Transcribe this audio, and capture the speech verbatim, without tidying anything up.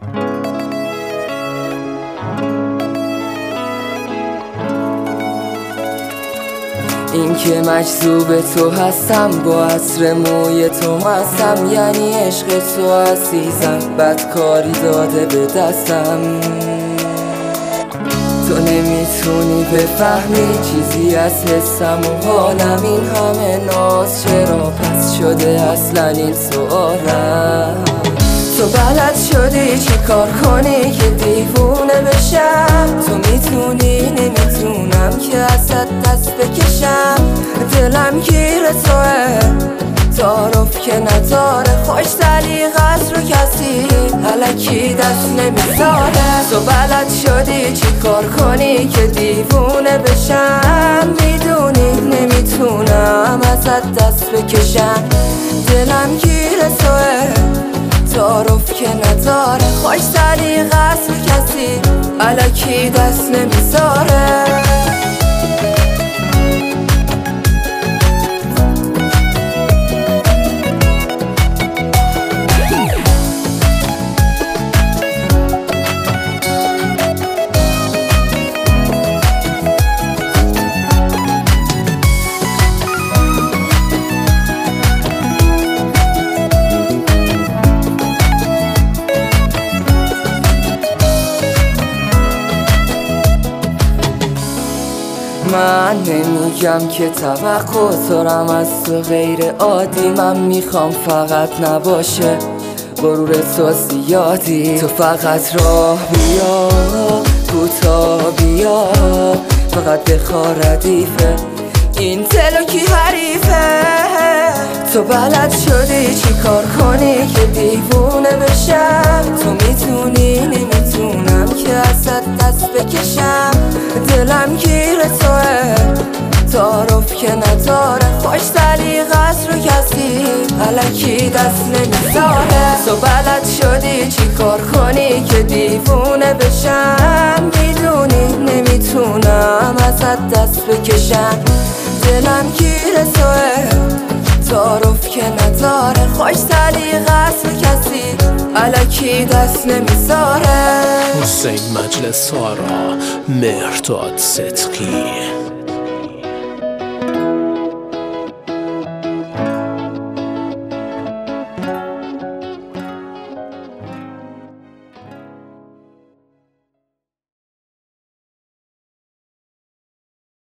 این که مجذوب تو هستم، با عطر موی تو مستم، یعنی عشق تو عزیزم، بدکاری داده به دستم. تو نمیتونی بفهمی چیزی از حسم و حالم، این همه ناز چرا پس شده اصلا این سوالم. تو بلد شدی چی کار کنی که دیوونه بشم، تو میتونی نمیتونم که ازت دست بکشم. دلم گیر توه، تعارف که نداره، خوش سلیقه است رو کسی الکی دست نمیذاره. تو بلد شدی چی کار کنی که دیوونه بشم، میدونی نمیتونم ازت دست بکشم. دلم گیر توه، تعارف که نداره، خوش سلیقه است رو کسی الکی دست نمیذاره. من نمیگم که توقع دارم از تو غیر عادی، من میخوام فقط نباشه غرور تو زیادی. تو فقط راه بیا، کوتاه بیا، فقط بخواه ردیفه این دلو کی حریفه. تو بلد شدی چی کار کنی که دیوونه بشم، تو میتونی نمیتونم که ازت دست بکشم. دلم گیر توه، تعارف که نداره، خوش سلیقه است رو کسی الکی دست نمیذاره. تو بلد شدی چی کار کنی که دیوونه بشم، میدونی نمیتونم ازت دست بکشم. دلم گیر توه، تعارف که نداره، خوش سلیقه است رو کسی الکی دست نمیذاره. حسین مجلس آرا، مهرداد صدقی.